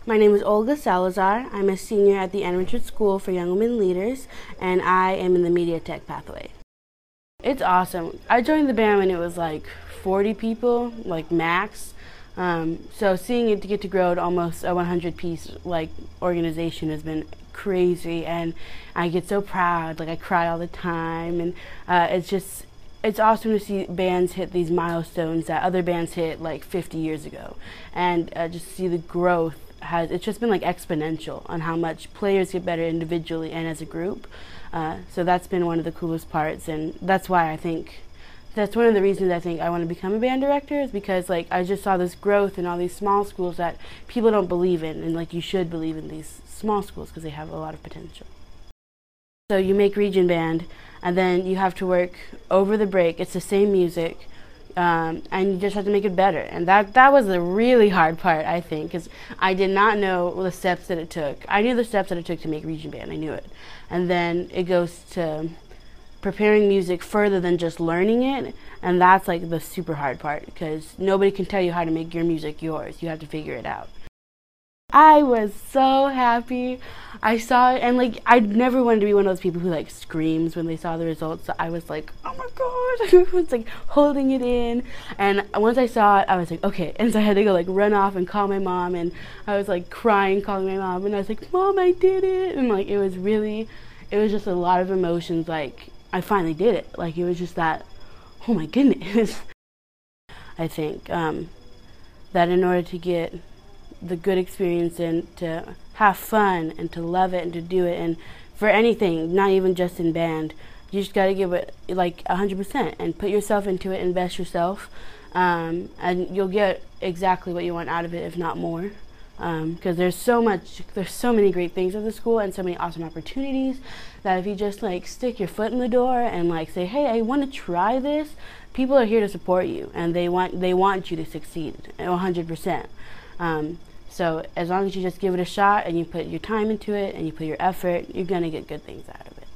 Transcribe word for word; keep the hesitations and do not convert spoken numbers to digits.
My name is Olga Salazar. I'm a senior at the Ann Richards School for Young Women Leaders, and I am in the Media Tech pathway. It's awesome. I joined the band when it was like forty people, like max. Um, so seeing it to get to grow to almost a one hundred piece like organization has been crazy, and I get so proud. Like I cry all the time, and uh, it's just it's awesome to see bands hit these milestones that other bands hit like fifty years ago, and uh, just see the growth. Has it's just been like exponential on how much players get better individually and as a group. Uh, so that's been one of the coolest parts, and that's why I think that's one of the reasons I think I want to become a band director, is because like I just saw this growth in all these small schools that people don't believe in, and like you should believe in these small schools because they have a lot of potential. So you make region band, and then you have to work over the break. It's the same music. Um, and you just have to make it better, and that that was the really hard part, I think, because I did not know the steps that it took. I knew the steps that it took to make region band, I knew it, and then it goes to preparing music further than just learning it, and that's like the super hard part, because nobody can tell you how to make your music yours. You have to figure it out. I was so happy. I saw it, and like I never wanted to be one of those people who like screams when they saw the results. So I was like, oh my god. I was like holding it in, and once I saw it, I was like, okay. And so I had to go like run off and call my mom, and I was like crying, calling my mom, and I was like, Mom, I did it. And like it was really, it was just a lot of emotions. Like I finally did it. Like it was just that, oh my goodness. I think um, that in order to get the good experience and to have fun and to love it and to do it, and for anything, not even just in band, you just got to give it like one hundred percent and put yourself into it, invest yourself, um, and you'll get exactly what you want out of it, if not more, because um, there's so much, there's so many great things at the school and so many awesome opportunities that if you just like stick your foot in the door and like say, hey, I want to try this, people are here to support you, and they want they want you to succeed one hundred percent. Um, So as long as you just give it a shot and you put your time into it and you put your effort, you're going to get good things out of it.